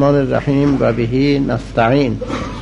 الرحمن الرحیم و به نستعین.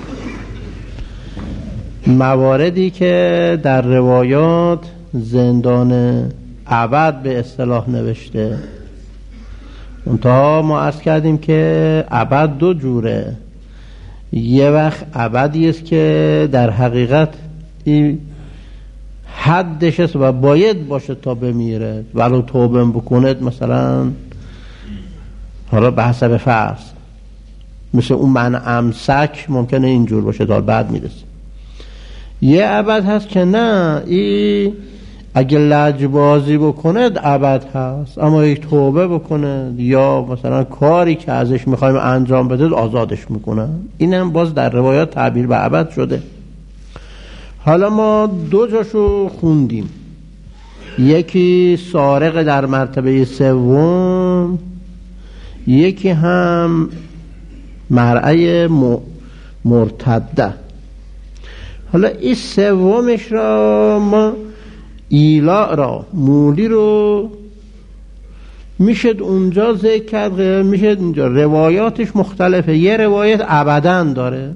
مواردی که در روایات زندان ابد به اصطلاح نوشته، منتها ما عرض کردیم که ابد دو جوره. یه وقت ابدی است که در حقیقت این حدش است و باید باشه تا بمیره، ولو توبه بکند مثلا، حالا به حسب فرض، مثل اون من امسک ممکنه اینجور باشه تا بعد میرسه. یه ابد هست که نه، این اگه لجبازی بکند ابد هست، اما یک توبه بکند یا مثلا کاری که ازش میخوایم انجام بده آزادش میکنن. این هم باز در روایات تعبیر به ابد شده. حالا ما دو جاشو خوندیم، یکی سارق در مرتبه سوم، یکی هم مرعی مرتده. حالا این سومش را ما ایلا را مولی رو میشد اونجا ذکر کرد، میشد اینجا. روایاتش مختلفه، یه روایت ابداً داره،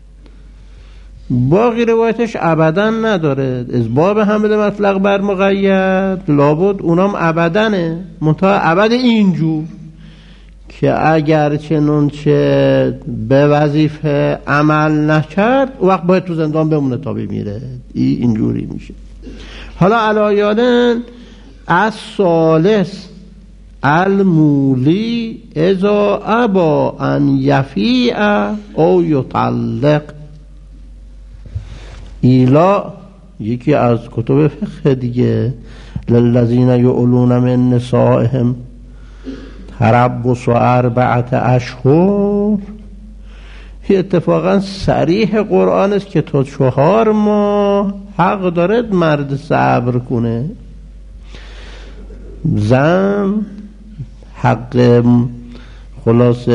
باقی روایتش ابداً نداره. از باب حمل مطلق بر مقید لابد اونام ابداًه، منتها ابد اینجور که اگر چنانچه به وظیفه عمل نکرد وقت باید تو زندان بمونه تا بمیره. اینجوری میشه. حالا علایالن از ثالث المولی اذا ابا ان یفیع او یطلق. ایلا یکی از کتب فقه دیگه، للذین یؤلون من نسائهم تربص 4 اشهر. اتفاقا صریح قرآن است که تا 4 ماه حق دارد مرد صبر کنه. زن حق خلاص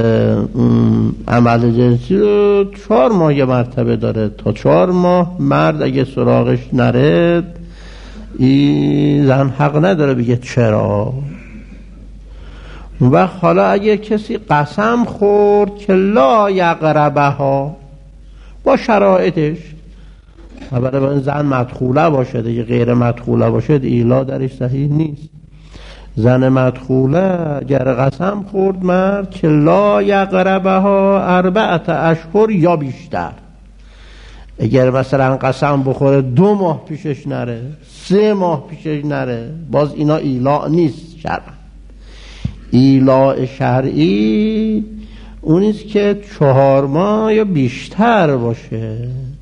عمل جنسی رو 4 ماه یه مرتبه داره، تا 4 ماه مرد اگه سراغش نرد این زن حق نداره بگه چرا. و حالا اگه کسی قسم خورد که لا یقربها با شرایطش، برای زن مدخوله باشه دیگه، غیر مدخوله باشه ایلا درش صحیح نیست. زن مدخوله اگر قسم خورد مرد که لا یقربها 4 اشهر یا بیشتر، اگر مثلا قسم بخوره 2 ماه پیشش نره، 3 ماه پیشش نره، باز اینا ایلا نیست شرعا. ایلا شرعی اونیست که 4 ماه یا بیشتر باشه.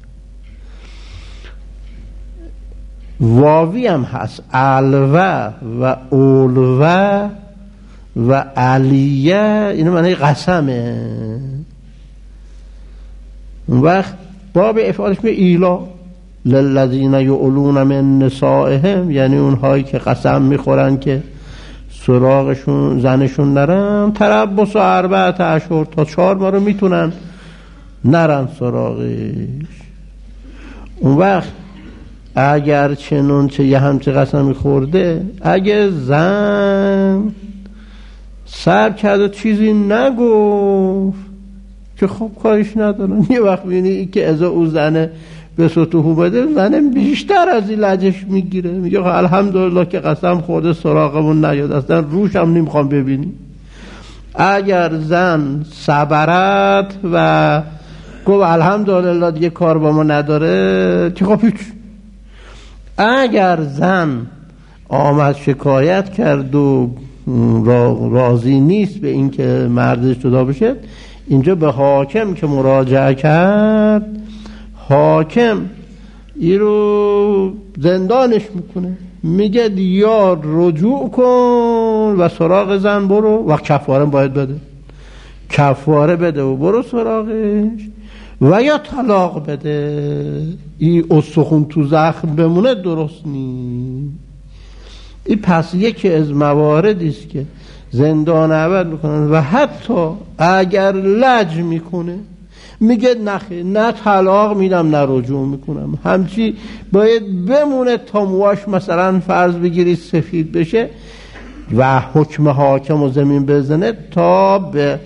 واوی هم هست، الوه و اولوه و علیه، اینو معنی قسمه. اون وقت باب افعالش می ایلا للذین یؤلون من نسائهم، یعنی اونهایی که قسم میخورن که سراغشون زنشون نرن، تربص 4 اشهر، تا 4 ماه رو میتونن نرن سراغش. اون وقت اگر چنانچه یه همچه قسمی خورده، اگه زن سر کرد و چیزی نگفت که خب کارش ندارن، یه وقت بینی که ازا او زنه به سطوح بده، زنه بیشتر از این لجش میگیره، میگه الحمدلله که قسم خورده سراغمون نیاد، اصلا روش هم نمیخوام ببینی. اگر زن صبرت و گفت الحمدلله دیگه کار با ما نداره که خب هیچ. اگر زن آمد شکایت کرد و راضی نیست به این که مردش جدا بشه، اینجا به حاکم که مراجعه کرد، حاکم این رو زندانش میکنه، میگه یا رجوع کن و سراغ زن برو، و کفاره باید بده، کفاره بده و برو سراغش، و یا طلاق بده. این استخون تو زخم بمونه درست نیست. این پس یکی از مواردی است که زندان ابد میکنن. و حتی اگر لج میکنه میگه نخیر، نه طلاق میدم نه رجوع میکنم، همچی باید بمونه تا موهاش مثلا فرض بگیری سفید بشه و حکم حاکم و زمین بزنه تا به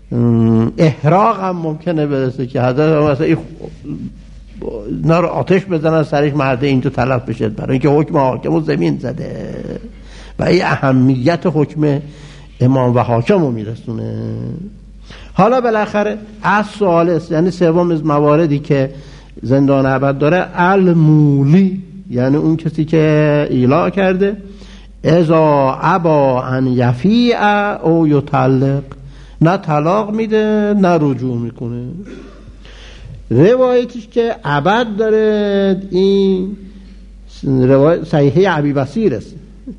احراق هم ممکنه برسه که حضرت مثلا اینا رو آتش بزنن سرش، مرده اینجا تلف بشه، برای اینکه حکم حاکم رو زمین زده و این اهمیت حکم امام و حاکم رو میرسونه. حالا بالاخره از ثالث، یعنی سوم از مواردی که زندان ابد داره، المولی، یعنی اون کسی که ایلا کرده، اذا ابا ان یفیع او یطلق، نه طلاق میده نه رجوع میکنه. روایتش که ابد داره، این روایت صحیحه ابی بصیر است،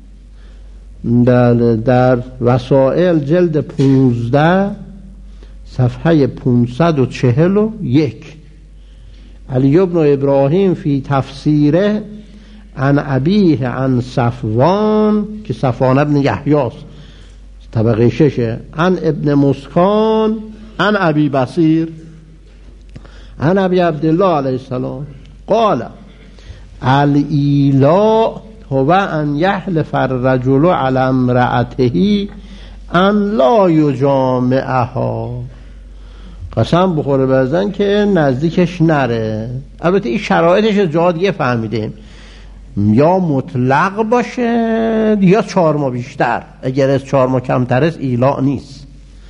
در وسائل جلد 15 صفحه 541، علی ابن ابراهیم فی تفسیره عن ابیه عن صفوان، که صفوان ابن یحیاست، طبقه 6، عن ابن مسکان عن ابی بصیر عن ابی عبدالله علیه السلام قال الایلا هو ان یحلف الرجل علی امرأته ان لا یجامعها، قسم بخوره بزن که نزدیکش نره. البته این شرایطش جا دیگه فهمیدیم، یا مطلق باشه یا 4 ماه بیشتر، اگر از 4 ماه کمتر است ایلا نیست.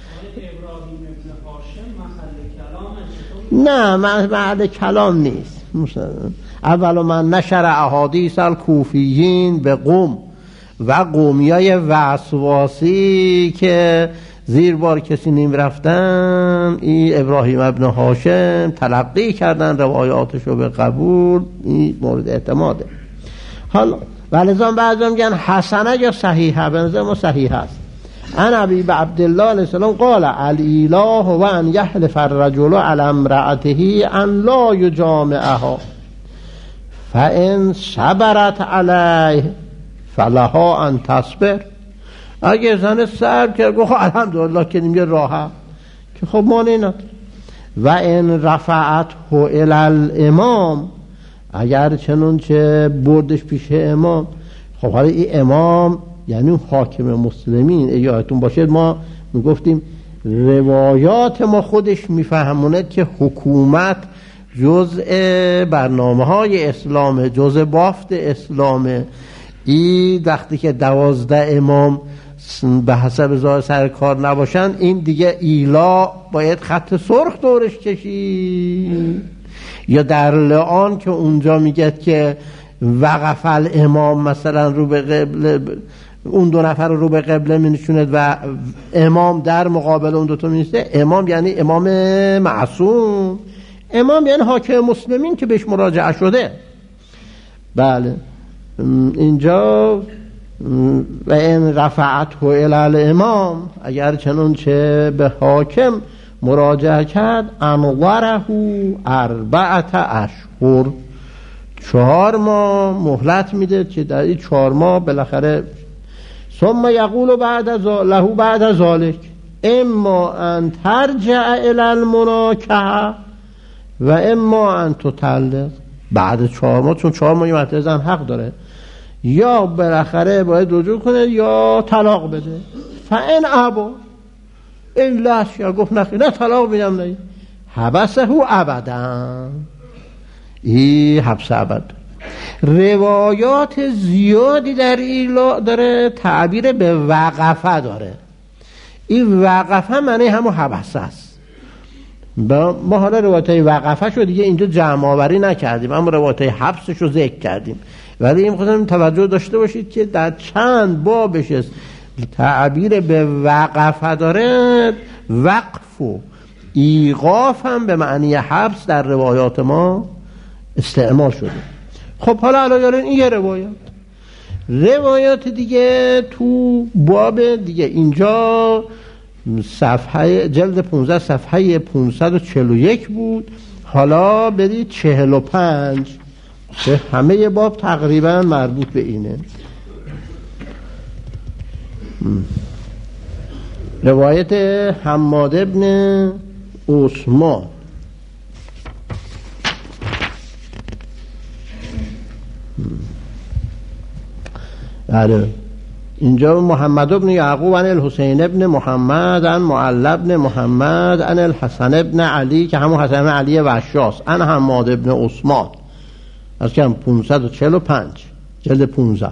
نه محل کلام نیست. اول من نشر احادیث الکوفیین به قوم، و قومیای وسواسی که زیر بار کسی نیم رفتن، این ابراهیم ابن هاشم تلقی کردن روایاتشو به قبول، این مورد اعتماده. حالا ولذا بعضی میگن حسنه یا صحیحه، به نظر ما صحیح است. عن ابی عبدالله علیه السلام قال الاله و ان یحلف الرجل علی امرأته ان لا یجامعها فان صبرت علیه فلها ان تصبر. اگه زن صبر کرد گفت الحمدلله که نمیگه راحت، که خب مانع نداره. و ان رفعته الی الامام، اگر چنانچه بردش پیش امام. خب حالا این امام یعنی حاکم مسلمین، یادتون باشه ما میگفتیم روایات ما خودش میفهمونه که حکومت جزء برنامه‌های اسلامه، جزء بافت اسلامه. این وقتی که 12 امام به حسب ظاهر سر کار نباشن، این دیگه ایلا باید خط سرخ دورش کشید. یا در لعان که اونجا میگه که وقف الامام، مثلا رو به قبله، اون 2 نفر رو به قبله مینشوند و امام در مقابل اون 2 تا مینشته. امام یعنی امام معصوم، امام یعنی حاکم مسلمین که بهش مراجعه شده. بله اینجا و این رفعته الی الامام، اگر چنانچه به حاکم مراجعه کرد، انظره 4 اشهر، 4 ماه مهلت میده که در این 4 ماه بالاخره. ثم یقول بعد ذلك اما ان ترجع الی المناکحه و اما ان تطلق. بعد 4 ماه، چون 4 ماه مطلق زن حق داره، یا بالاخره باید رجوع کنه یا طلاق بده. فان ابا، این لاش یا گفت نه طلاق میدم، نه حبسه ابدا، این حبس ابد. روایات زیادی در ایلا داره، تعبیر به وقفه داره. این وقفه معنی همون حبسه است. ما حالا روایت وقفه شو دیگه اینجا جمع آوری نکردیم، اما روایت حبسش رو ذکر کردیم. ولی این خودم توجه داشته باشید که در چند بابش است تعبیر به وقفه داره. وقف و ایقاف هم به معنی حبس در روایات ما استعمال شده. خب حالا الان این یه روایات دیگه تو باب دیگه، اینجا صفحه جلد 15 صفحه 541 بود. حالا برید 45 که همه باب تقریبا مربوط به اینه. روایت حماد ابن عثمان بله اینجا محمد ابن یعقوب عن الحسین ابن محمد عن معل ابن محمد عن الحسن ابن علی که همون حسن ابن علی وشاست عن حماد ابن عثمان از که هم 545 جلد 15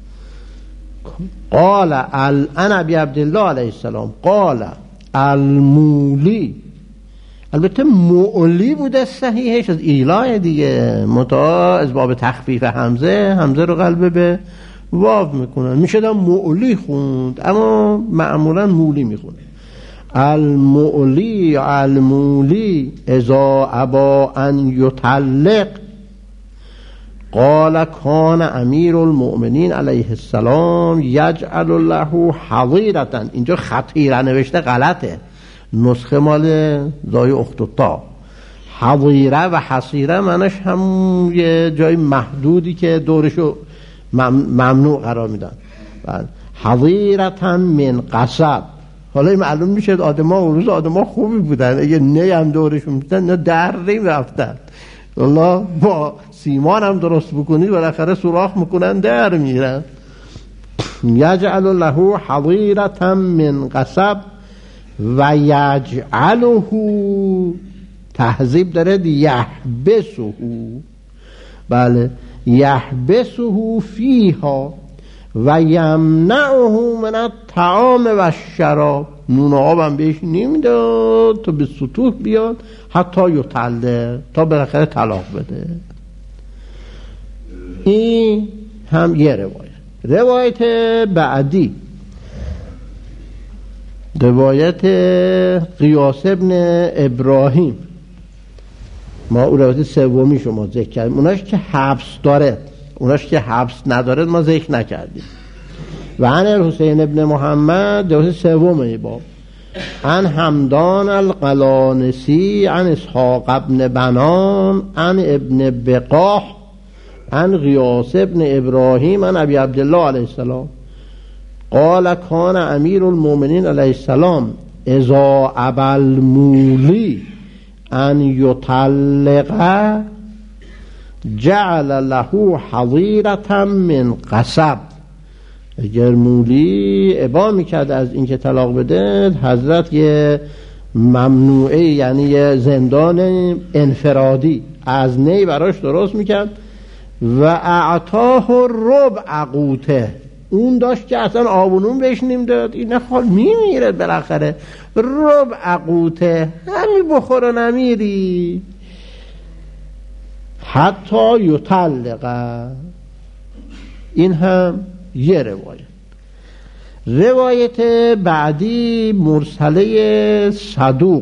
قال عن ابی عبدالله علیه السلام قال المولی، البته مولی بوده صحیحش از ایلای دیگه، متا از باب تخفیف همزه رو قلب به واو میکنن، میشه مولی خوند اما معمولا مولی میخونه. المولی اذا ابا ان یطلق قال کان امیر المؤمنین علیه السلام یجعل له حظیرة، اینجا خطیره نوشته غلطه، نسخه مال زای اختتا. حظیره و حصیره معناش هم یه جای محدودی که دورشو ممنوع قرار میدن. حظیرة من قصب، حالا این معلوم میشه آدما روز آدما خوبی بودن، اگه نه هم دورشون میدن نه در رفتن، والله با سیمان هم درست بکنی بالاخره سوراخ میکنن در میرن. یجعل له حظیرة من قصب و یجعله، تهذیب داره یحبسه، بله یحبسه فیها و یمنعه من الطعام و الشراب، نون و آب هم بهش نمیداد تا به سطوح بیاد حتی یطلق، تا بالاخره طلاق بده. این هم یه روایت بعدی، روایت قیاس ابن ابراهیم، ما اون روایت سومی شما ذکر کردیم، اوناش که حبس داره، اوناش که حبس نداره ما ذکر نکردیم. و عن الحسین ابن محمد روایت سومی باب عن حمدان القلانسی عن اسحاق ابن بنان عن ابن بقاح عن غیاس ابن ابراهیم عن ابی عبدالله علیه السلام قال کان امیر المؤمنین علیه السلام اذا ابى المولی ان یطلق جعل له حظیرة من قصب، اگر مولی ابا میکرد از اینکه طلاق بده، حضرت یه ممنوعه یعنی یه زندان انفرادی از نی براش درست میکرد و اعطاه ربع قوته، اون داشت که اصلا آبونون بهش نمیداد، این خال میمیره بالاخره، ربع قوته همین بخور و نمیری حتی یطلق. این هم یه روایت بعدی مرسله صدوق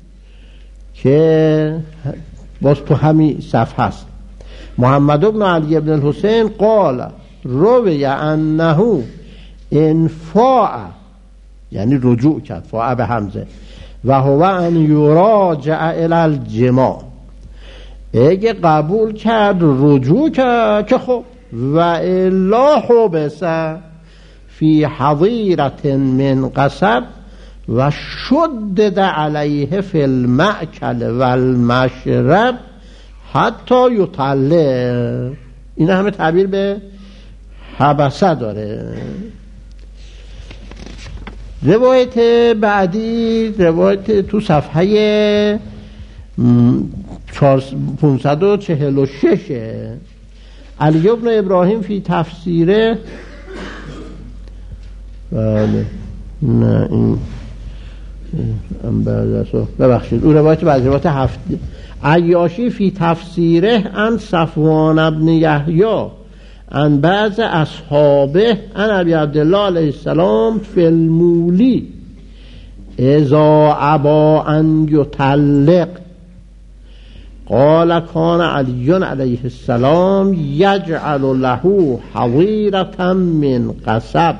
که باز تو همین صفحه است. محمد بن علی بن الحسین قال روی انه انفاع، یعنی رجوع کرد، فاع به همزه، و هو ان یراجع الی الجماع، اگه قبول کرد رجوع کرد که خب، و الا حبس فی حظیرة من قصب و شدد علیه فی المأکل و المشرب حتی یطلق. این همه تعبیر به حبسه داره. روایت بعدی روایت تو صفحه 546 علی ابن ابراهیم فی تفسیره، بله نه این ببخشید اون روایت بعد روایت هفت عیاشی فی تفسیره عن صفوان ابن یحیی عن بعض اصحابه عن ابی عبدالله علیه السلام فی المولی اذا ابا ان یطلق قال کان علی علیه السلام یجعل له حظیرة من قصب.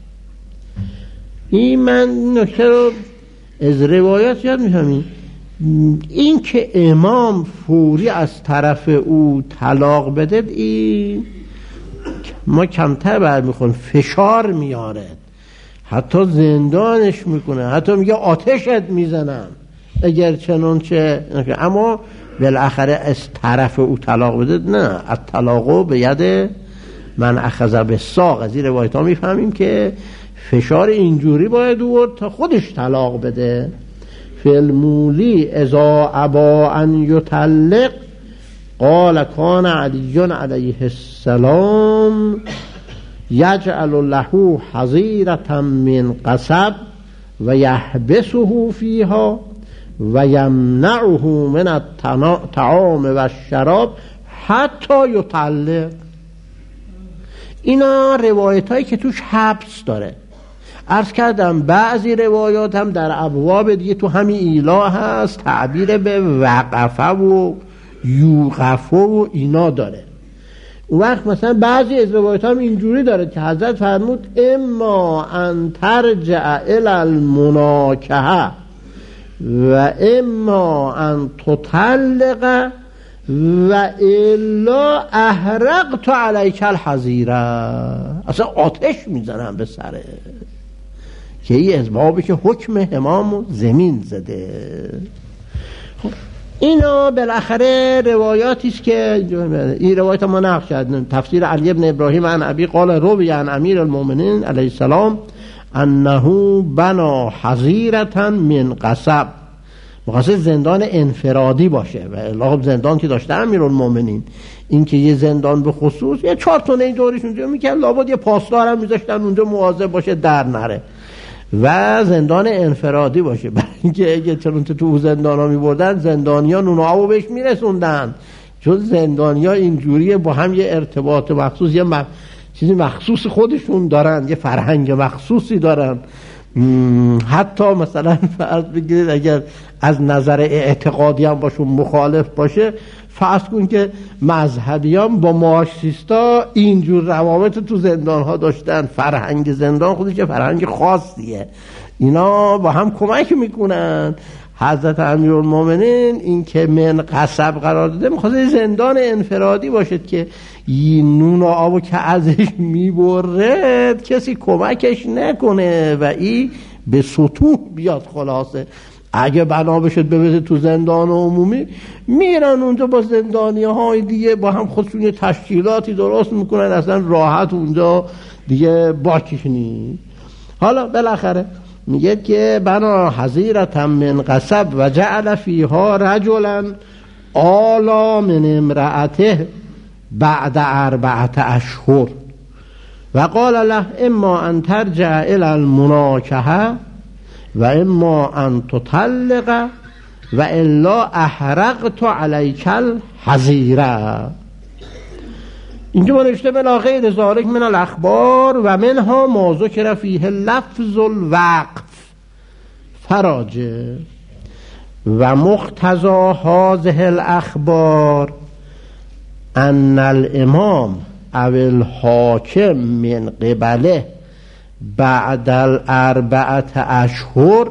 این من نکته رو از روایات یاد میفهمیم، این که امام فوری از طرف او طلاق بده، این ما کمتر برمیخوریم، فشار میاره، حتی زندانش میکنه، حتی میگه آتشت میزنم اگر چنانچه، اما بالاخره از طرف او طلاق بده نه، الطلاق به ید من اخذ بالساق. از این روایت ها میفهمیم که فشار اینجوری باید آورد تا خودش طلاق بده. فی المولی اذا ابا ان یطلق قال کان علی علیه السلام یجعل له حظیرة من قصب و یحبسه فیها و یمنعه من الطعام و الشراب حتی یطلق. اینا روایت هایی که توش حبس داره. عرض کردم بعضی روایات هم در ابواب دیگه تو همین ایلا هست تعبیر به وقفه و یوقفه و اینا داره. اون وقت مثلا بعضی از روایات هم اینجوری داره که حضرت فرمود اما ان ترجع الی المناکحه و اما ان تطلق و الا احرقت علیک الحظیره. اصلا آتش میزنم به سره که این اسبابی که حکم امام زمین زده. خب اینا بالاخره روایاتی است که این روایت ما نقل کردیم. تفسیر علی ابن ابراهیم عن ابی قال روی عن امیر المؤمنین علیه السلام انه بنا حظیرة من قصب. مقصد زندان انفرادی باشه و الا زندان که داشته امیرالمومنین این که یه زندان به خصوص یه 4 تونه دورش اونجا میکنن، لابد یه پاسدار هم میذاشتن اونجا مواظب باشه در نره و زندان انفرادی باشه. برای اینکه اگه چون تو زندان ها میبردن زندانیا نونه‌آبو بهش میرسوندن، چون زندانیا اینجوریه با هم یه ارتباط مخصوص یه چیزی مخصوص خودشون دارن، یه فرهنگ مخصوصی دارن. حتی مثلا فرض بگیرید اگر از نظر اعتقادی هم باشون مخالف باشه، فرض کن که مذهبیان با مارکسیستا اینجور روابط تو زندان ها داشتن. فرهنگ زندان خودش یه فرهنگ خاصیه، اینا با هم کمک میکنن. حضرت امیرالمومنین این که من قصب قرار داده میخواد زندان انفرادی باشد که این نون و آبو که ازش میبرد کسی کمکش نکنه و این به سطوح بیاد. خلاصه اگه بنا بشد ببرده تو زندان عمومی، میرن اونجا با زندانی های دیگه با هم خودشون یه تشکیلاتی درست میکنن، اصلا راحت اونجا دیگه باکش نیست. حالا بالاخره میگه که بنا حظیرة من قصب و جعل فیها رجلا آلا من امرأته بعد 4 اشهر و قال له اما ان ترجع الى المناکحه و اما ان تطلق و الا احرقت علیک الحظیره. اینجا ما نوشته بلا غیر ذالک من الاخبار و منها ما ذکر فیه لفظ الوقف فراجع و مقتضی هذه الاخبار ان الامام او الحاکم من قبله بعد 4 اشهر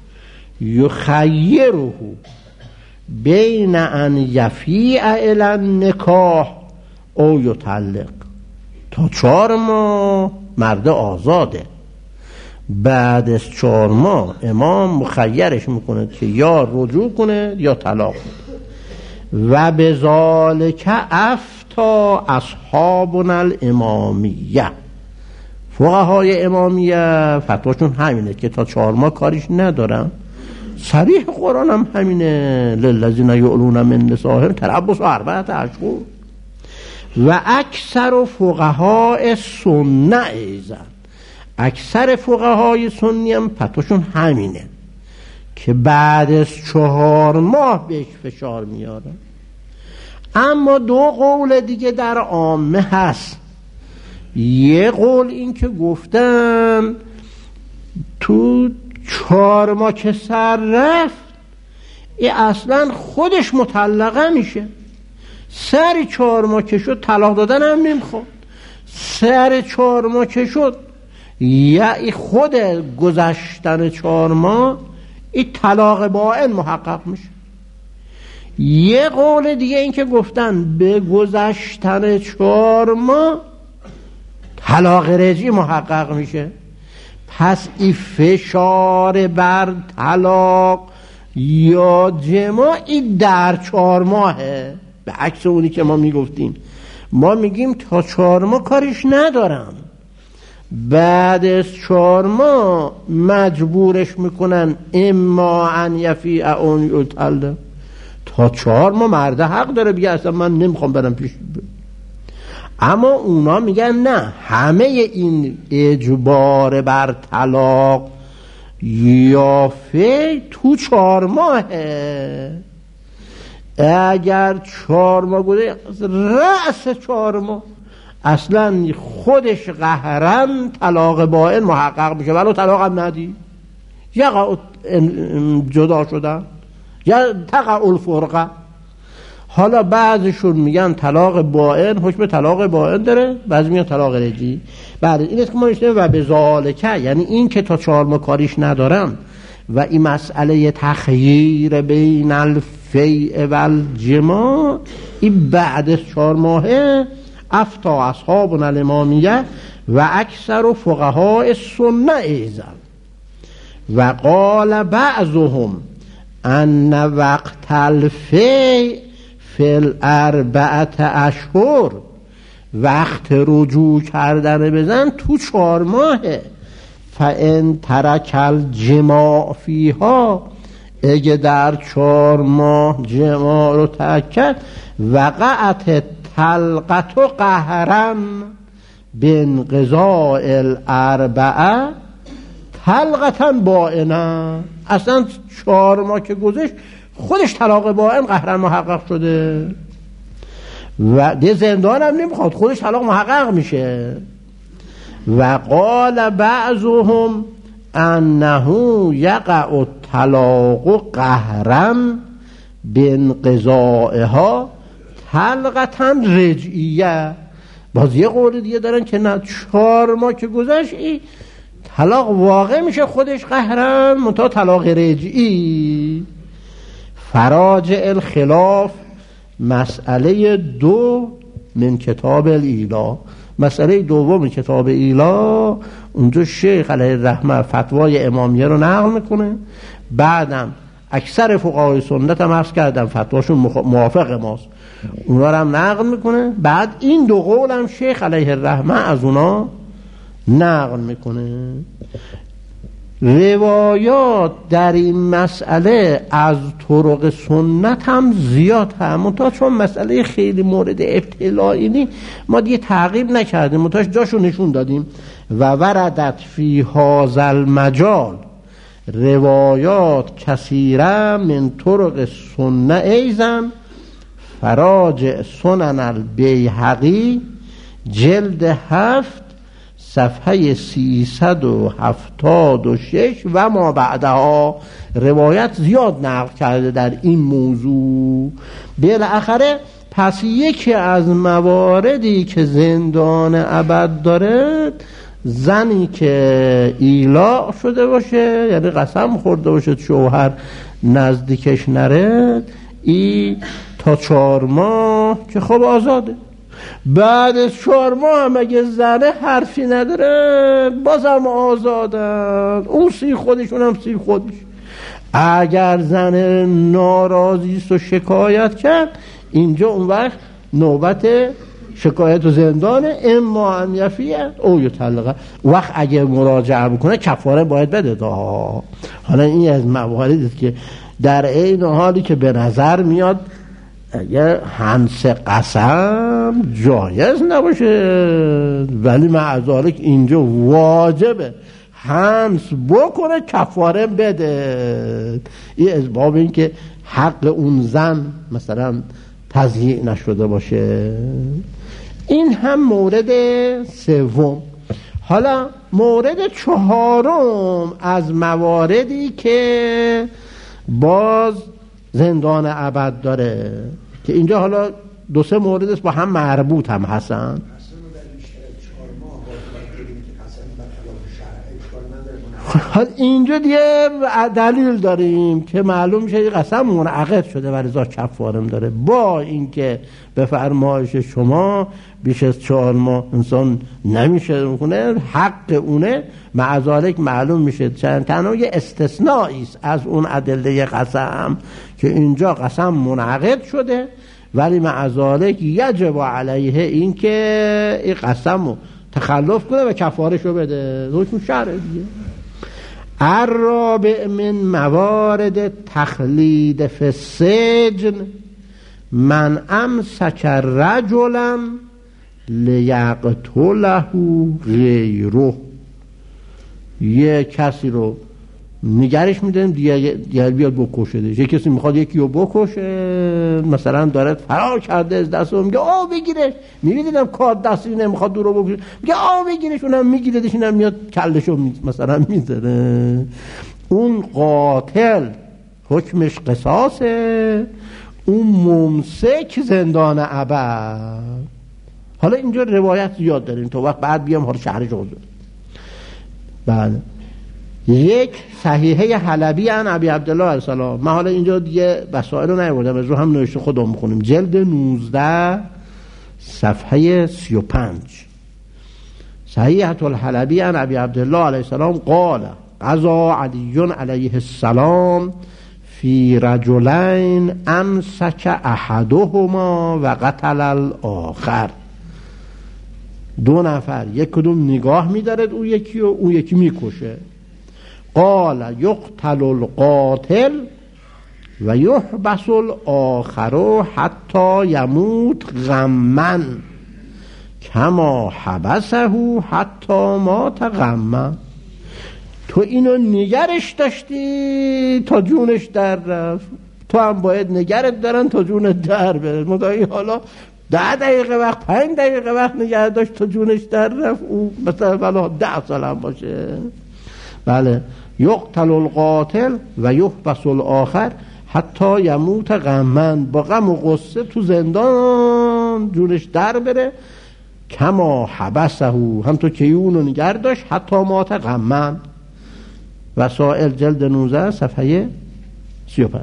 یخیره بین ان یفیع الی النکاح او یطلق. تا 4 ماه مرد آزاده، بعد از 4 ماه امام مخیرش میکنه که یا رجوع کنه یا طلاق بده. و بذالک افتا اصحابنا الامامیه. فقهای امامیه فتواشون همینه که تا 4 ماه کاریش ندارن. صریح قرآن هم همینه للذین یؤلون من نسائهم تربص 4 اشهر. و اکثر فقهای سنه ایزن، اکثر فقهای سنی هم فتواشون همینه که بعد از 4 ماه بهش فشار میارن. اما 2 قول دیگه در عامه هست. یه قول این که گفتن تو 4 ماه که سر رفت ای اصلا خودش مطلقه میشه. سر 4 ماه که شد طلاق دادن هم نمیخواد. سر 4 ماه که شد یعنی خود گذشتن 4 ماه این طلاق باین محقق میشه. یه قول دیگه این که گفتن به گذشتن 4 ماه طلاق رجعی محقق میشه. پس این فشار بر طلاق یا جماع این در 4 ماهه، به عکس اونی که ما میگفتیم. ما میگیم تا 4 ماه کارش ندارم، بعد از 4 ماه مجبورش میکنن اما ان یفیع اون یطلق. تا 4 ماه مرد حق داره بگه اصلا من نمیخوام برم پیش. اما اونا میگن نه، همه این اجبار بر طلاق یا فی تو 4 ماهه. اگر 4 ماه گذشت رأس 4 ماه اصلا خودش قهرن طلاق بائن محقق میشه، ولو طلاق هم ندی، یا جدا شدن یا تقع الفرقه. حالا بعضشون میگن طلاق بائن حکم طلاق بائن داره، بعضی میگن طلاق رجعی. بعد این است که ما نشتیم و به ذالکه، یعنی این که تا 4 ماه کاریش ندارم و این مسئله تخییر بین الفیء و الجماع این بعد از 4 ماهه افتا اصحابنا الامامیه و اکثر فقهای السنه ایضا و قال بعضهم ان وقت الفیء فی الاربعه اشهر، وقت رجوع کردن بزن تو 4 ماهه. فان ترک الجماع فیها، اگه در 4 ماه جماع رو ترک کرد وقعت طلقت و قهرن بانقضاء الاربعه طلقتا بائنا. اصلا 4 ماه که گذشت خودش طلاق بائن قهرن محقق شده و دیگه زندان هم نمیخواد، خودش طلاق محقق میشه. و قال بعضهم انه یقع الطلاق قهرا بانقضائها طلقتا رجعیه. باز یه قول دیگه دارن که نه، 4 ماه که گذشت این طلاق واقع میشه خودش قهرن منتها طلاق رجعی. فراجع الخلاف مسئله 2 من کتاب الایلا، مسئله دوم کتاب ایلا. اونجا شیخ علیه الرحمه فتوای امامیه رو نقل میکنه، بعدم اکثر فقهای سنت هم عرض کردم فتواشون موافق ماست، اونا رو هم نقل میکنه. بعد این 2 قول هم شیخ علیه الرحمه از اونا نقل میکنه. روایات در این مسئله از طرق سنت هم زیاد هم، منتها چون مسئله خیلی مورد ابتلائی نی ما دیگه تعقیب نکردیم، منتها جاشو نشون دادیم. و وردت فی هذا المجال روایات کثیره من طرق سنه ایزن فراجع سنن البیهقی جلد 7 صفحه 376 و ما بعدها. روایت زیاد نقل کرده در این موضوع. بالاخره پس یکی از مواردی که زندان ابد داره زنی که ایلا شده باشه، یعنی قسم خورده باشه شوهر نزدیکش نره، این تا 4 ماه که خب آزاده. بعد از 4 ماه هم اگه زنه حرفی نداره بازم آزادن، اون سی خودشون هم سی خودش. اگر زن ناراضی است و شکایت کرد، اینجا اون وقت نوبت شکایت و زندانه، اما ان یفیه او یطلقه. وقت اگه مراجعه بکنه کفاره باید بده. حالا این از مواردی است که در این حالی که به نظر میاد اگه حنس قسم جایز نباشه، ولی معذالک اینجا واجبه حنس بکنه کفاره بده. این از باب این که حق اون زن مثلا تضییع نشده باشه. این هم مورد 3. حالا مورد 4 از مواردی که باز زندان ابد داره که اینجا حالا 2-3 مورد است با هم مربوط هم هستن. حالا اینجا دیگه دلیل داریم که معلوم میشه قسم منعقد شده و رضا کفارم داره، با اینکه به فرمایش شما بیش از 4 ماه انسان نمیشه میکنه، حق اونه. معذالک معلوم میشه تنها یه استثنایی است از اون ادله قسم که اینجا قسم منعقد شده ولی مع ذالک یجب علیه این که این قسم رو تخلف کنه و کفارشو بده. حکم شرعه دیگه. الرابع من موارد تخلید فی السجن من امسک رجلا لیقتله غیره. یه کسی رو نگرش میدن دیگر بیاد بکشهش. یه کسی میخواد یکی رو بکشه، مثلا داره فرار کرده از دست اون، میگه آه بگیرش. میبینیدم کار دستی نمیخواد دور رو بکشه، میگه آه بگیرش. اونم میگیردش، اینم میاد کلشو مثلا میزنه. اون قاتل حکمش قصاصه، اون ممسک زندان ابد. حالا اینجا روایت زیاد داریم، تو وقت بعد بیام حالا شهر جوزه. بله. یک صحیحه حلبی عن ابی عبدالله علیه السلام. من حالا اینجا دیگه وسائل رو نیاوردم، از رو هم نوشته خودمون میخونیم. جلد 19 صفحه 35. صحیحه الحلبی عن ابی عبدالله علیه السلام قال قضا علی علیه السلام فی رجلین امسک احدهما و قتل الاخر. دو نفر یک کدوم نگاه می‌دارد اون یکی و اون یکی میکشه. قال یقتل القاتل و یحبس الاخر حتی یموت غما کما حبسه حتی مات غما. تو اینو نگرش داشتی تا جونش در رفت، تو هم باید نگرت دارن تا جونت در بره. مدعی حالا 10 دقیقه وقت 5 دقیقه وقت نگه داشت تا جونش در رفت، او مثلا ولی 10 سال هم باشه. بله. یقتل القاتل و یحبس الاخر حتی یموت غما، با غم و غصه تو زندان جونش در بره. کما حبسه، هم تو که اونو نگه داشت حتی مات غما. وسائل جلد 19 صفحه 35.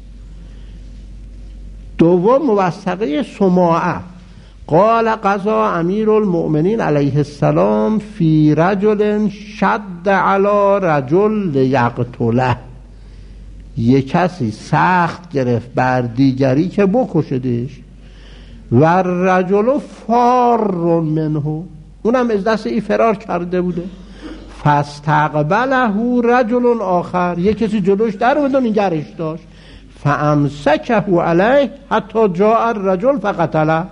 دوم موثقه سماعه قال قضا امیر المؤمنین علیه السلام فی رجل شد علی رجل لیقتله. یک کسی سخت گرفت بر دیگری که بکشدش. و رجل فار منه، اونم از دست ای فرار کرده بوده. فاستقبله رجل آخر، یک کسی جلوش در اومد و نگرش داشت. فامسکه علیه حتی جاء الرجل فقتله.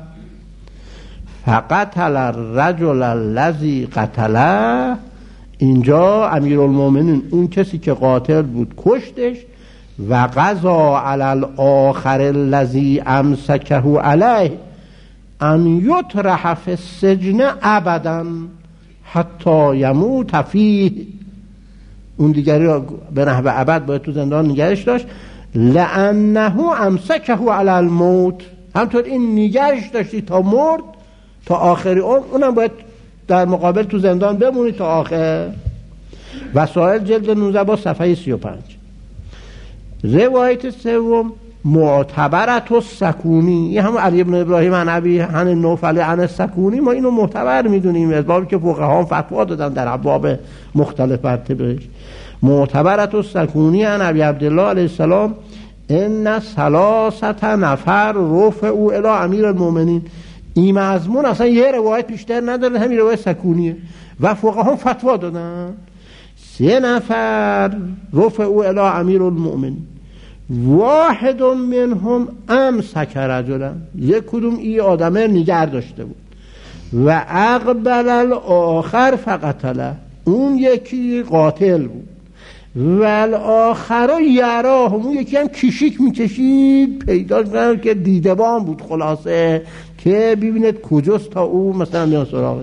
فقتل الرجل الذی قتله. اینجا امیرالمومنین اون کسی که قاتل بود کشتش. و قضا علی الاخر الذی امسکه علیه ان یطرح فی السجن ابدا حتی یموت فیه. اون دیگری را به نحو ابد باید تو زندان نگرش داشت. لانه امسکه علی الموت، همطور این نگرش داشتی تا مرد، تا آخری اونم باید در مقابل تو زندان بمونی تا آخر. وسائل جلد 19 با صفحه 35. روایت سوم معتبرت السکونی، این هم علی بن ابراهیم عن ابی عن نوفل عن السکونی. ما اینو معتبر میدونیم از بابی که فقها فتوا دادن در ابواب مختلف مرتبهش. معتبرت السکونی عن ابی عبدالله علیه السلام ان 3 نفر رفعوا الی امیر المؤمنین. این مضمون اصلا یه روایت بیشتر نداره، همین روایت سکونیه و فقها فتوا دادن. 3 نفر رفعوا الی امیر المؤمنین، واحد منهم امسک رجلا، یک کدوم این آدمه نگه داشته بود. و اقبل الاخر فقتله، اون یکی قاتل بود. و الاخر یراه، اون یکی هم کشیک میکشید پیدا کرد که دیدبان بود، خلاصه که ببیند کجاست تا او مثلا میان سراغه.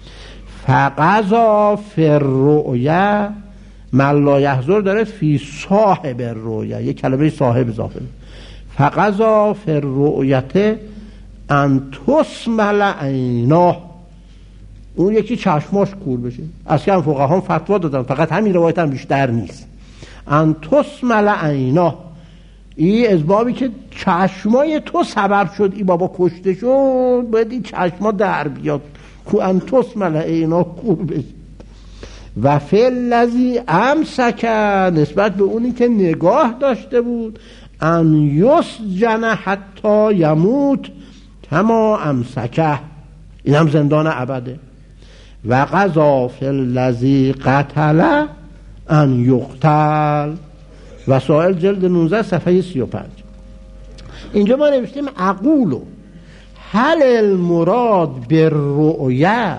فقضا فی الرؤیا من لا یحضر داره فی صاحب الرؤیا، یک کلمه صاحب اضافه. فقضا فی الرؤیت ان تسمل عیناه، اون یکی چشماش کور بشه. اصلا فقها هم فتوا دادن، فقط همین روایت هم بیشتر نیست. ان تسمل عیناه، این از بابی که چشمای تو سبب شد ای بابا کشته شد، باید این چشما در بیاد. ان تسمل عیناه کور بشه. و فلذی امسک نسبت به اونی که نگاه داشته بود ان یسجن حتی یموت کما امسکه، این هم زندان ابده. و قضا فلذی قتل ان یقتل، وسائل جلد 19 صفحه 35. اینجا ما نوشتیم اقولو هل المراد بالرؤیا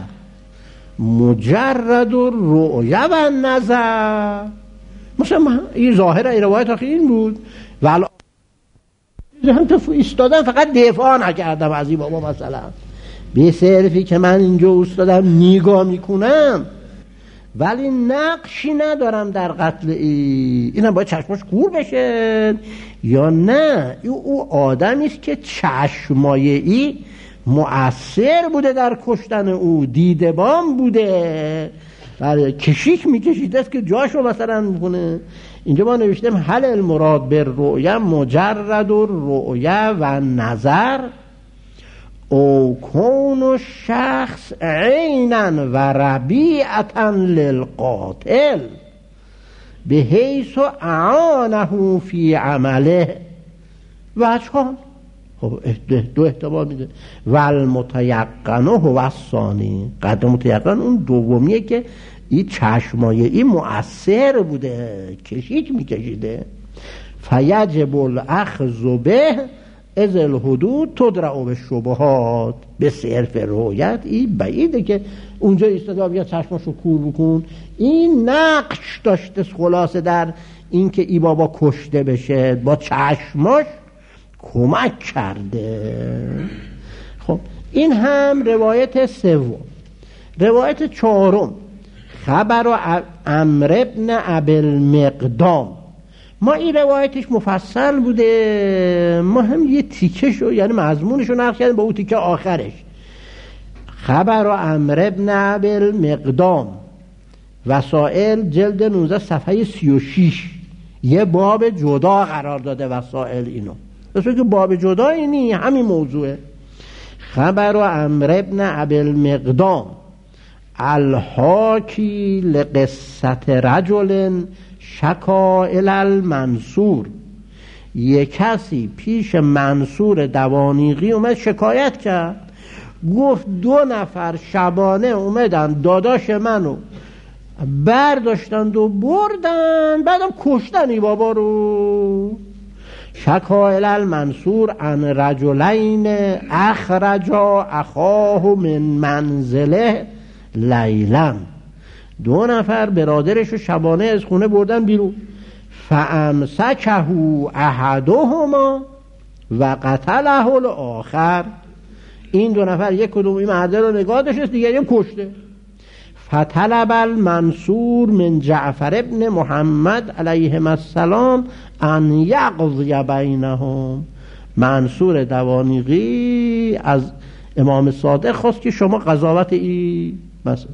مجرد الرؤیا و نظر. مثلا این ظاهر این روایت آخه این بود و الان هم تو ایستادم فقط دفاع نکردم از این بابا، مثلا به صرفی که من اینجا ایستادم نگاه میکنم ولی نقشی ندارم در قتل اینم باید چشماش کور بشه یا نه او آدمی است که چشمایه‌ای مؤثر بوده در کشتن او، دیدبان بوده، برای کشیک میکشیده است که جاشو مثلا میکنه. اینجا ما نوشتیم هل المراد بالرؤیا مجرد الرؤیا و نظر او کون الشخص عینا و ربیعتا للقاتل بحیث اعانه فی عمله وجهان. خب دو احتمال میده. والمتیقن هو الثانی، قدر متیقن اون دومیه که این چشمایه‌ای مؤثر بوده، کشیک میکشیده. فیجب الاخذ به از الحدود تدرع بالشبهات، به صرف رویت این بعیده که اونجا ایستاده بیا چشماشو کور بکن. این نقش داشته خلاصه در این که ای بابا کشته بشه، با چشماش کمک کرده. خب این هم روایت سوم. روایت چهارم خبر عمرو بن ابی المقدام. ما این روایتش مفصل بوده، ما هم یه تیکشو یعنی مضمونشو نقل کردیم با اون تیکه آخرش. خبر عمرو بن ابی المقدام وسائل جلد 19 صفحه 36 یه باب جدا قرار داده وسائل اینو، درسته که باب جدا اینی همین موضوعه. خبر عمرو بن ابی المقدام الحاکی لقصة رجل شکا الی المنصور، یک کسی پیش منصور دوانیقی اومد شکایت کرد، گفت 2 نفر شبانه اومدن داداش منو برداشتند و بردن بعدم کشتن ای بابا رو. شکا الی المنصور ان رجلین اخرجا اخاه من منزله لیلا، 2 نفر برادرشو شبانه از خونه بردن بیرون. فامسکه احدهما و قتله الاخر، این 2 نفر یک کدوم این مرده رو نگاه داشت دیگری کشته. فطلب المنصور من جعفر ابن محمد علیه السلام ان یقضی بینهم، منصور دوانیقی از امام صادق خواست که شما قضاوت این مثلا.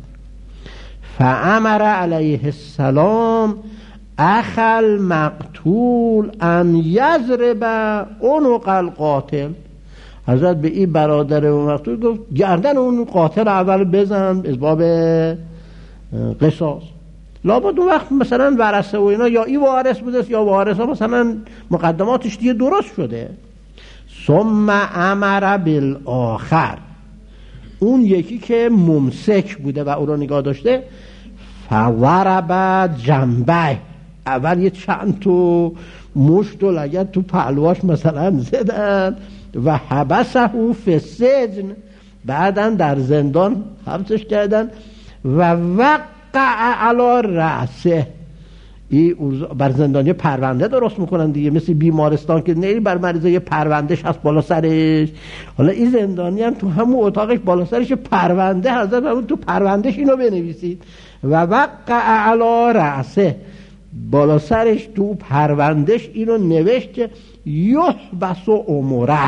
فامر علیه السلام اخل مقتول ان یضرب عنق القاتل، حضرت به این برادر اون مقتول گفت گردن اون قاتل اول بزن از باب قصاص. لابد اون وقت مثلا ورثه و اینا یا این وارث بوده یا وارث ها مثلا مقدماتش دیگه درست شده. ثم امر بالآخر، اون یکی که ممسک بوده و او رو نگاه داشته، فورب جنبه، اول یه چند تو مشت و لگد تو پهلواش مثلا زدن و حبسه فی السجن، بعداً در زندان حبسش کردن و وقع علی رأسه، بر زندانی پرونده درست میکنن دیگه، مثل بیمارستان که نه بر مریضه یه پروندهش هست بالا سرش، حالا این زندانی هم تو همون اتاقش بالا سرش پرونده هست، همون تو پروندهش اینو بنویسید و وقع علی رأسه، بالا سرش تو پروندهش اینو نوشت که یحبس عمره،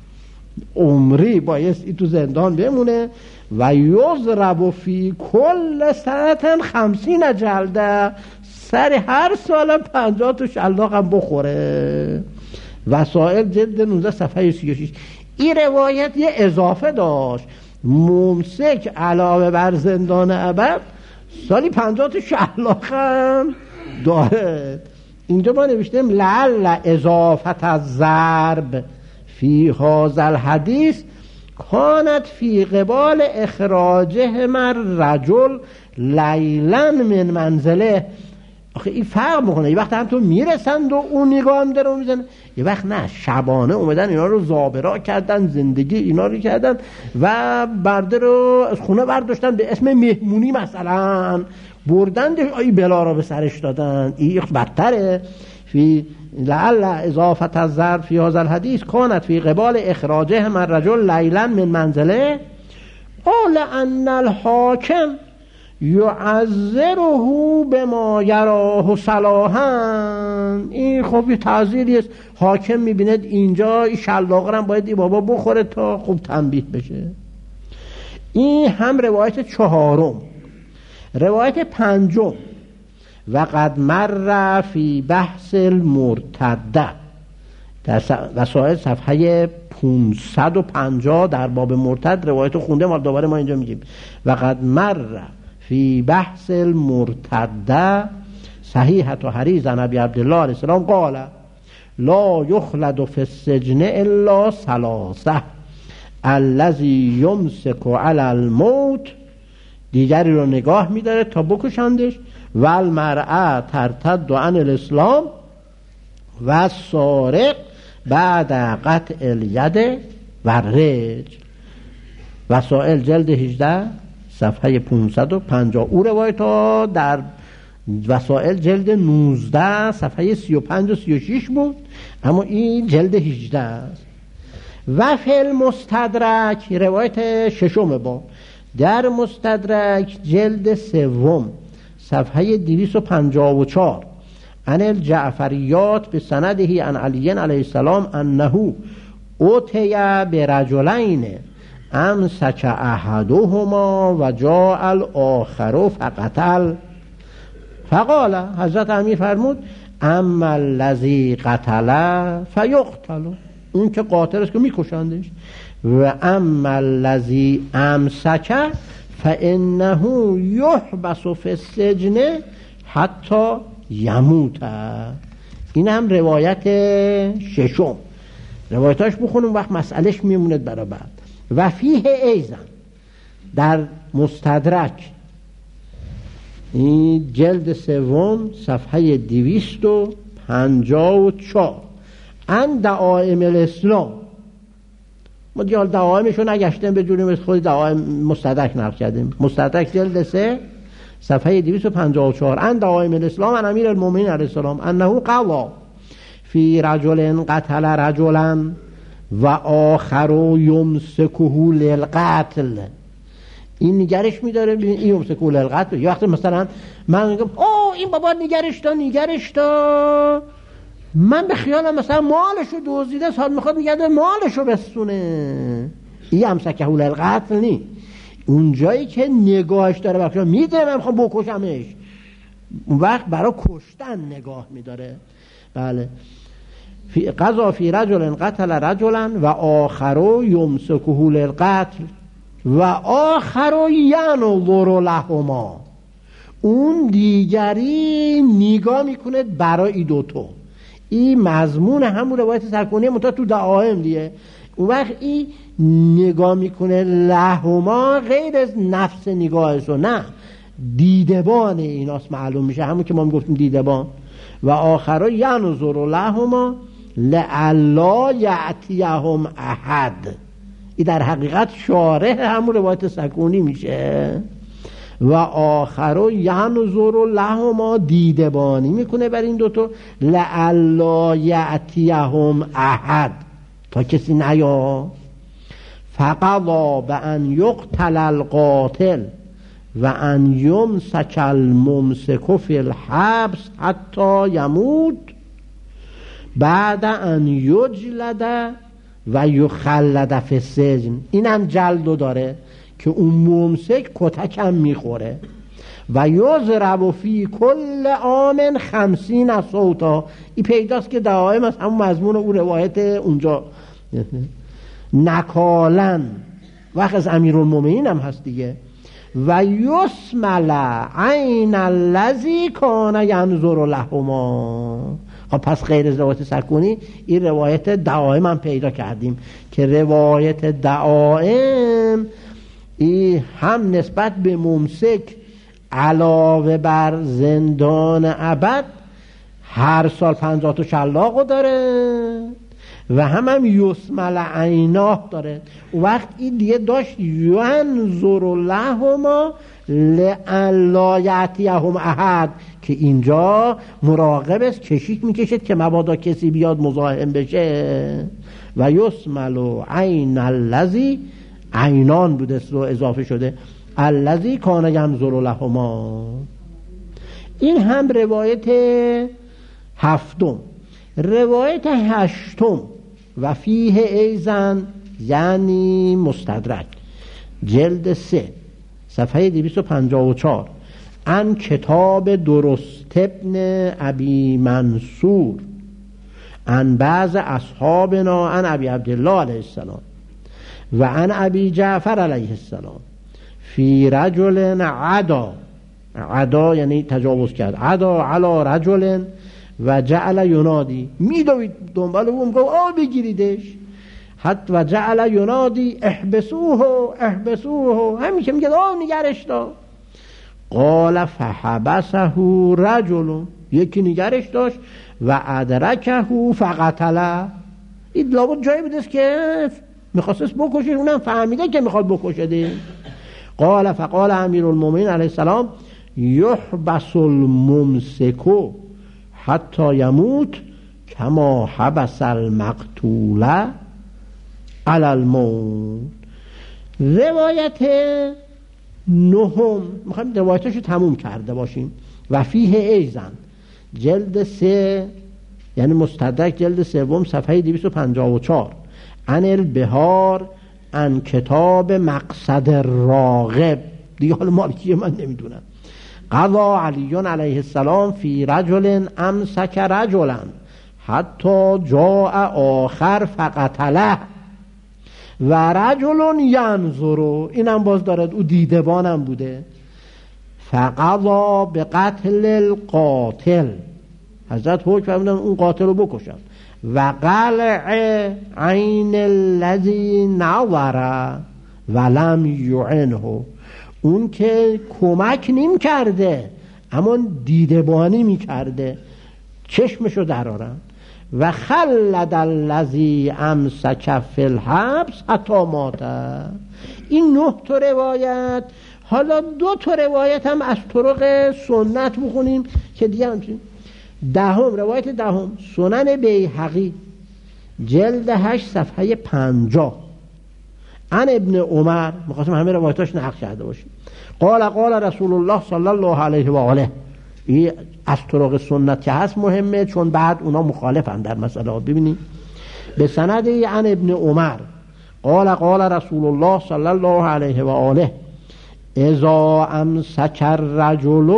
عمری بایستی تو زندان بمونه و یضرب فی کل سنة 50 جلده، سر هر سال 50 تا شلاق هم بخوره. وسائل جلد 19 صفحه 36. این روایت یه اضافه داشت، ممسک علاوه بر زندان ابد سالی 50 تا شلاق هم داره. اینجا ما نوشتیم لعل اضافت الضرب فی هذا الحدیث کانت فی قبال اخراجه مر رجل لیلا من منزله. آخه این فرق میکنه، یه وقت هم تو میرسند و اون نگاه هم داره و میزنه، یه وقت نه، شبانه اومدن اینا رو زابرا کردن، زندگی اینا رو کردن و برده رو از خونه برداشتن به اسم مهمونی مثلا بردن ای بلا رو به سرش دادن. این بدتره. فی لعل اضافت الضرب فی هذا الحدیث کانت فی قبال اخراجه من رجل لیلا من منزله قال ان الحاکم یعذره بما یراه صلاحا. این خب یه تعذیری است، حاکم میبیند اینجا این شلاقه هم باید این بابا بخوره تا خوب تنبیه بشه. این هم روایت چهارم. روایت پنجم وقد مر فی بحث المرتده در وسائل صفحه 550 در باب مرتد روایت خونده، ما دوباره ما اینجا میگیم وقد مر فی بحث المرتده صحیحة و حریز عن ابی عبدالله علیه السلام قال لا یخلد فی السجن الا ثلاثه الذی یمسک علی الموت، دیگری رو نگاه میداره تا بکشندش، و المرأة ترتد عن الاسلام و السارق بعد قطع الید و الرجل. وسائل جلد 18 صفحه 550. او روایت ها در وسائل جلد 19 صفحه 35 و 36 بود، اما این جلد 18 است. و فی المستدرک روایت ششم با در مستدرک جلد سوم صفحه 254 عن الجعفریات به سنده عن علی علیه السلام انه اوتی برجلین امسک احدهما و جاء الاخر فقتل. فقال حضرت امیر فرمود اما الذی قتل فیقتل، اون که قاتل است که میکشندش، و اما الذی امسک فانه یحبس فی السجن حتی یموت. این هم روایت ششم. روایتاش بخونیم وقت مسئلهش میموند برای بعد. و فیه ایزن در مستدرک این جلد سوم صفحه 254 ان دعائم الاسلام. ما دیگه دعائمشو نگشتیم به جوری مثل خود دعائم مستدرک نقل کردیم. مستدرک جلد 3 صفحه 254 ان دعائم الاسلام ان امیر المؤمنین علیه السلام انه قضا فی رجل قتل رجلا و آخر یمسکه للقتل. این نگرش میداره، این یمسکه للقتل. یه وقت مثلا من میگم این بابا نگرش تا من به خیالم مثلا مالشو دزدیده، سال میخواد میگرده مالشو بستونه. این یمسکه للقتل نی، اون جایی که نگاهش داره وقتی میدونه من میخوام بکشمش، اون وقت برای کشتن نگاه میداره. بله. قضا فی رجل قتل رجلا و آخر یمسکه للقتل و آخر ینظر لهما، اون دیگری نگاه میکنه برای دوتو. این مضمون همون روایت سرکونی منتها تو دعائم دیگه. اون وقت این نگاه میکنه لهما غیر از نفس نگاهشو، نه دیدبان ایناست معلوم میشه، همون که ما میگفتیم دیدبان. و آخر ینظر لهما لعلا یأتیهم احد. این در حقیقت شارح همون روایت سکونی میشه. و آخر ینظر لهما دیدبانی میکنه بر این دوتو لعلا یأتیهم احد، تا کسی نیا. فقضا بأن یقتل القاتل و ان یمسک الممسک فی الحبس حتی یموت بعد ان یجلد و یخلد فی السجن. اینم جلدو داره که اون ممسک کتکم میخوره. و یضرب فی کل عام 50 صوتا. این پیداست که دعائم از همون مضمون اون روایت اونجا نکالن وقت از امیرالمومنین هم هست دیگه. و یسمل عین الذی کان ینظر لهما. خب پس غیر از روایت سکونی این روایت دعائم هم پیدا کردیم که روایت دعائم این هم نسبت به ممسک علاوه بر زندان ابد هر سال 50 تا شلاقو داره و هم یسمل عیناه داره. وقت این دیگه داشت ینظر لهما لئلا یأتیهم احد که اینجا مراقب است، کشیک میکشد که مبادا کسی بیاد مزاحم بشه. و یسمل عین الذی، عینان بوده رو اضافه شده، الذی کان ینظر لهما. این هم روایت هفتم. روایت هشتم و فیه ایزن یعنی مستدرک جلد 3 صفحه 254 ان کتاب درست ابن ابی منصور ان بعض اصحابنا ان ابی عبدالله علیه السلام و ان ابی جعفر علیه السلام فی رجل عدا یعنی تجاوز کرد، عدا علی رجل و جعل ینادی، میدوید دنبال اون گفت بگیریدش، حتی و جعل ینادی احبسوه همیشه میگه نگرش دار. قال فحبسه رجل، یکی نگرش داشت و ادرکه فقتله. این لابد جایی بودست که میخواستست بکشه، اونم فهمیده که میخواد بکشه. قال فقال امیرالمومنین علیه السلام یحبس الممسکو حتی یموت کما حبس المقتول علی الموت. روایت نهم میخوایم روایتاشو تموم کرده باشیم. و فیه ایزن جلد 3 یعنی مستدرک جلد 3 صفحه 254 ان البهار ان کتاب مقصد راغب، دیگه حالا مالکیه من نمیدونم. قضا علی علیه السلام فی رجل امسک رجلا حتی جاء آخر فقتله و رجل ینظر، اینم باز دارد او دیدبانم بوده. فقضا به قتل القاتل، حضرت حکم فرمودن اون قاتل رو بکشن. و قلع عین الذی نظر ولم یعنه، اون که کمک نیم کرده اما دیدبانی می کرده، چشمشو درارن. و خلد الذی امسک فی الحبس حتی مات. این 9 تا روایت. حالا 2 تا روایت هم از طرق سنت بخونیم که دیگه همچین. روایت دهم سنن بیهقی جلد 8 صفحه 50 ان ابن عمر، می‌خواستم همه روایتاش نقل کرده باشیم. قال رسول الله صلی الله علیه و آله. این از طرق سنت که هست مهمه، چون بعد اونا مخالفن در مسئله. ببینید به سند ان ابن عمر قال رسول الله صلی الله علیه و آله اذا امسک الرجل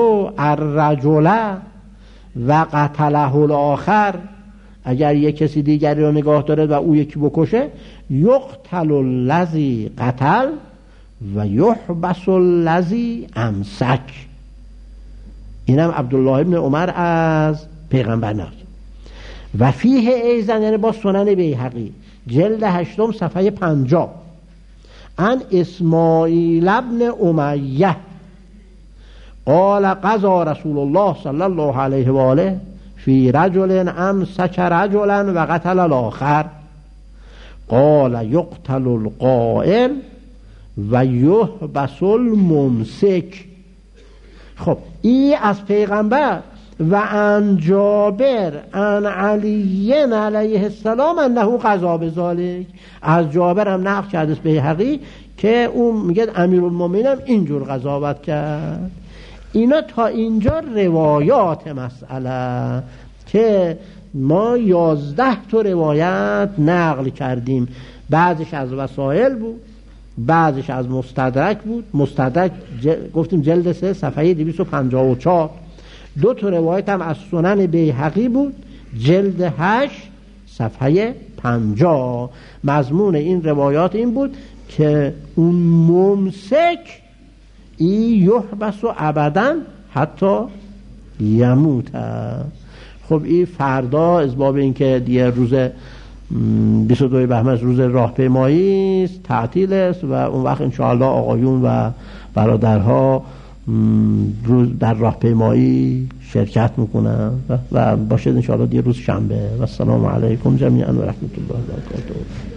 و قتله الاخر، اگر یک کسی دیگری رو نگاه داره و او یکی بکشه، یقتل الذی قتل و یحبس الذی امسک. اینم عبدالله ابن عمر از پیغمبر نقل. و فیه ایزن یعنی با سنن بیهقی جلد 8 صفحه 50 ان اسماعیل ابن امیه قال قضا رسول الله صلی الله علیه و آله فی رجل امسک رجلا و قتل الاخر قال یقتل القائل و یحبس الممسک. خب این از پیغمبر. و ان جابر ان علی علیه السلام انه قضا بذالک، از جابر هم نقل کرده است بیهقی که اون میگه امیرالمومنین هم اینجور قضاوت کرد. اینا تا اینجا روایات مسئله که ما 11 تا روایت نقل کردیم. بعضش از وسائل بود، بعضش از مستدرک بود. مستدرک گفتیم جلد 3 صفحه 254. 2 تا روایت هم از سنن بیهقی بود جلد 8 صفحه 50. مضمون این روایات این بود که اون ممسک ای یحبس و ابدا حتی یموت. خب این فردا از باب این که دیگه روز 22 بهمن روز راهپیمایی است، تعطیل است و اون وقت انشاءالله آقایون و برادرها روز در راهپیمایی شرکت میکنن و باشد انشاءالله دیگه روز شنبه. و السلام علیکم جمیعا و رحمت الله و برکاته.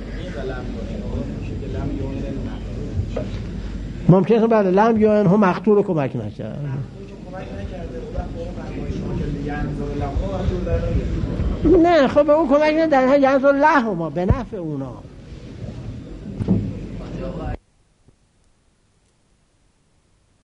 ممکنه بله لم یا انه مقتول رو کمک نکرد. نه خب به اون کمک نکرد، ینظر لهما به نفع اونا.